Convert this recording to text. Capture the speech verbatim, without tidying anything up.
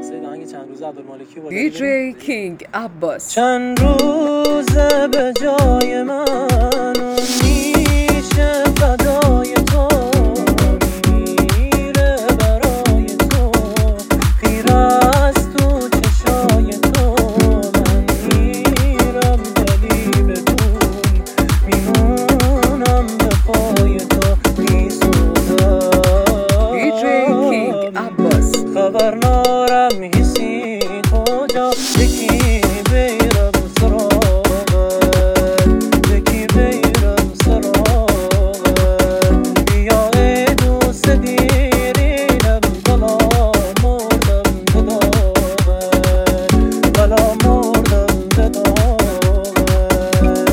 خلاصه آهنگ چند روز عبدالمالکی بود. دی جی کینگ عباس. چند روز به جای من